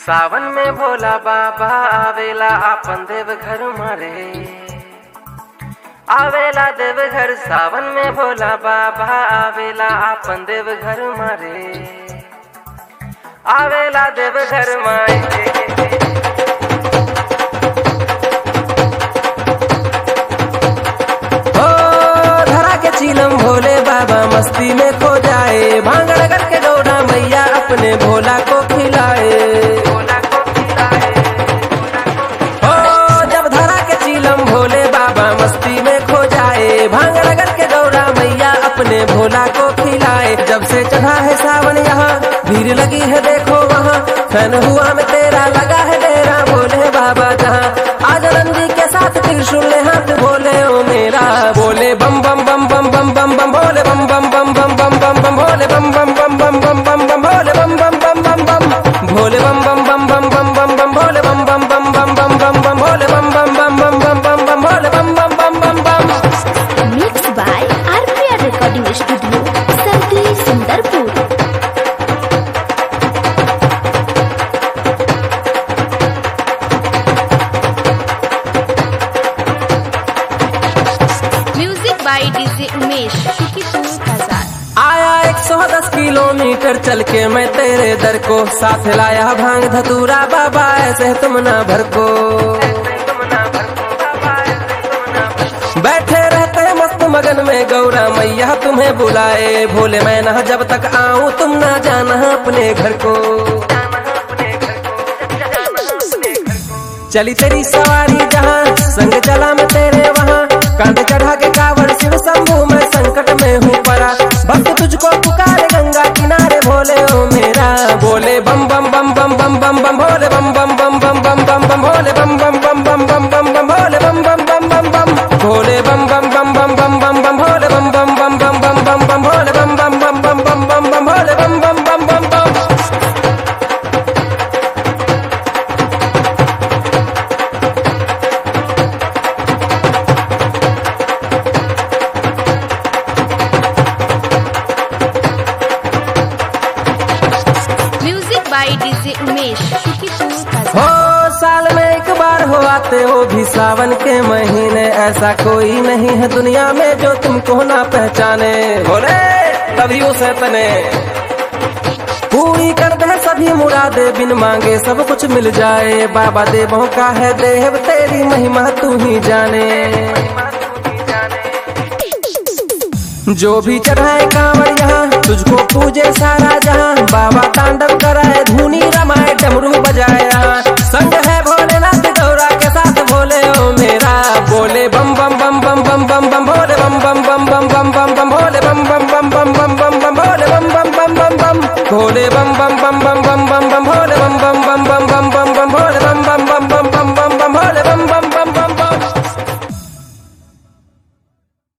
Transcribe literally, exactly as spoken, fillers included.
सावन में भोला बाबा आवेला आपन देव घर मारे, आवेला देव घर। सावन में भोला बाबा आवेला आपन देव घर मारे, आवेला देव घर मारे। ओ धरा के चीलम भोले बाबा मस्ती में खो जाए, भांगड़ करके डोरा मैया अपने भोला को खिलाए। भांगड़ करके डोरा मैया अपने भोला को खिलाए। जब से चढ़ा है सावन यहाँ भीड़ लगी है देखो वहाँ, फैन हुआ में तेरा लगा है डेरा भोले बाबा जहाँ। आज नंदी के साथ त्रिशूल हाथ भोले ओ मेरा, बोले बम बम बम बम बम बम बम भोले बम बम बम बम बम बम बम भोले बम बम बम बम बम बम बम भोले बम बम बम बम बम भोले बम बम बम बम बम बम बम भोले बम बम बम बम बम बम बम भोले बम बम बम बम बम बम बम भोले बम बम बम बम बम। Mixed by R P R Recording Studio, Sardi, Sundarpur. Music by D J Umesh, Shukipur Bazaar. आया एक सौ दस किलोमीटर चल के मैं तेरे दर को, साथ लाया भांग धतूरा बाबा ऐसे तुम ना भर को। बैठे रहते मस्त मगन में गौरा मैया तुम्हें बुलाए, भोले मैं ना जब तक आऊं तुम ना जाना अपने घर को। चली तेरी सवारी जहाँ संग चला मैं तेरे वहाँ, कांधे चढ़ा के कावड़ शिव शंभू मैं संकट में हूँ परा। भक्त तुझको पुकारे गंगा किनारे भोले ओ मेरा, बोले बम बम बम बम बम बम बम भोले बम बम बम बम बम बम बम भोले बम बम बम बम बम बम बम भोले बम बम बम बम बम भोले बम बम बम बम बम बम बम भोले बम बम बम बम बम बम बम भोले बम बम बम बम बम बम बम भोले बम बम बम बम बम। Music by D J Umesh, Shukipur Bazaar. हो साल में एक बार हो आते हो भी सावन के महीने, ऐसा कोई नहीं है दुनिया में जो तुमको ना पहचाने। बोले तभी उसे तने पूरी कर दे सभी मुरादे, बिन मांगे सब कुछ मिल जाए। बाबा देवों का है देव तेरी महिमा तू ही जाने। जो भी चढ़ाए कांवर यहाँ तुझको पूजे सारा जहाँ, बाबा तांडव कराए धुनी रमाए डमरू बजाए यहाँ। संग है भोलेनाथ गौरा के साथ भोले ओ मेरा, बोले बम बम बम बम बम बम बम भोले बम बम बम बम बम बम बम भोले बम बम बम बम बम बम बम भोले बम बम बम बम बम भोले बम बम बम बम बम बम भोले